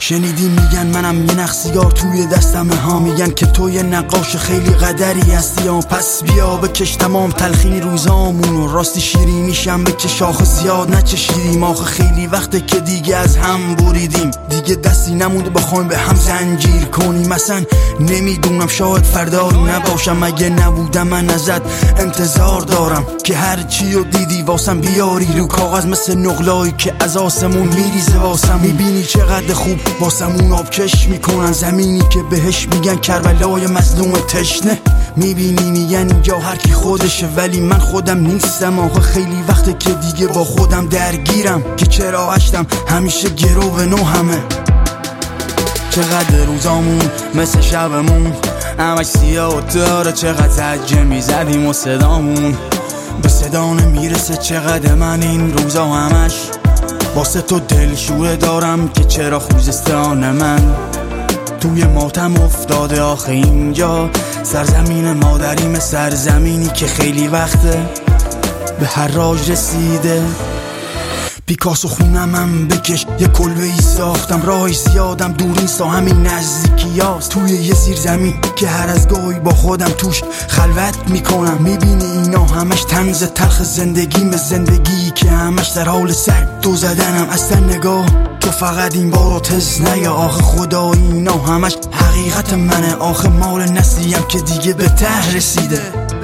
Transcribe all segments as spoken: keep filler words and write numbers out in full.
شنیدی میگن منم یه نقصیار توی دستم ها، میگن که تو یه نقاش خیلی قدری هستی ها. پس بیا بکش تمام تلخی روزامون، راستی شیرینیشم بکش آخه زیاد نچشیدیم. آخه خیلی وقته که دیگه از هم بریدیم، دیگه دستی نمونده بخوایم به هم زنجیر کنیم. مثلا نمیدونم شاید فردا نباشم، اگه نبودم من ازت انتظار دارم که هر چی رو دیدی واسم بیاری رو کاغذ، مثل نقلایی که از آسمون میریزه واسم. میبینی چقدر خوب واسمون آبکش میکنن، زمینی که بهش میگن کربلای مظلوم تشنه. میبینی میگن اینجا هر کی خودشه، ولی من خودم نیستم. آخه خیلی وقته که دیگه با خودم درگیرم که چرا عشتم همیشه گرو به نو همه. چقدر روزامون مثل شبمون همش سیاه داره، چقدر زجه میزدیم و صدامون به صدا نمیرسه. چقدر من این روزا همش واسه تو دلشوره دارم که چرا خوزستان من توی ماتم افتاده. آخه اینجا سرزمین مادریم، سرزمینی که خیلی وقته به هر راج رسیده. پیکاسو خونمم بکش یه کلبه ای ساختم، راهش زیادم دور نیست تا همین نزدیکی هاست. توی یه زیر زمین که هر از گاهی با خودم توش خلوت میکنم. میبینی اینا همش طنز تلخ زندگیم، زندگی که همش در حال سر دو زدنم. اصلا نگاه تو فقط این بارو تز نیا، آخه خدا اینا همش حقیقت منه. آخه مال نسلیم که دیگه به ته رسیده.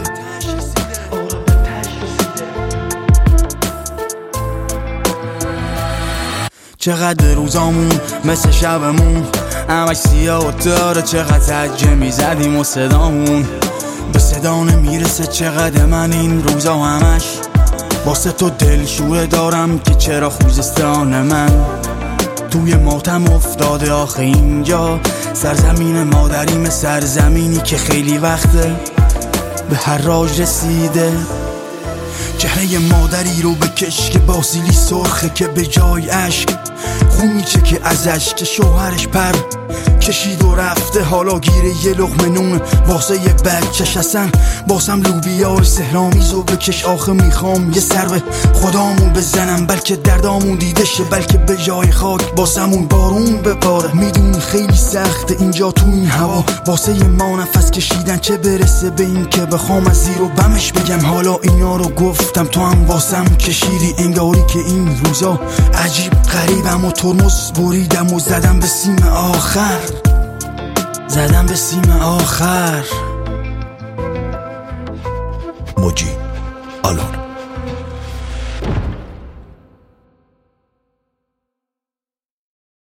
چقدر روزامون مثل شبمون همش سیاه داره، چقدر زجه میزدیم و صدامون به صدا نمیرسه. چقدر من این روزا همش واسه تو دلشوره دارم که چرا خوزستان من توی ماتم افتاده. آخه اینجا سرزمین مادریم، سرزمینی که خیلی وقته به هر راج رسیده. چهره مادری رو بکش که باسیلی سرخه، که به جای عشق خون میچکه ازش، که شوهرش پر کشید و رفته حالا گیره یه لقمه نون واسه یه بچه‌ش. اصلا باسم لوبیای سهرامیزو بکش. آخه میخوام یه سر به خدامون بزنم، بلکه دردامون دیده شه، بلکه به جای خاک باسمون بارون بباره. میدونی خیلی سخته اینجا تو این هوا واسه یه ما نفس کشیدن، چه برسه به این که بخوام از زیر و بمش بگم. حالا اینا رو گفتم تو هم واسم کشیدی، انگاری که این روزا عجیب غریبم و ترمز بریدم و زدم به سیم آخر، زدم به سیم آخر. موجی آلون.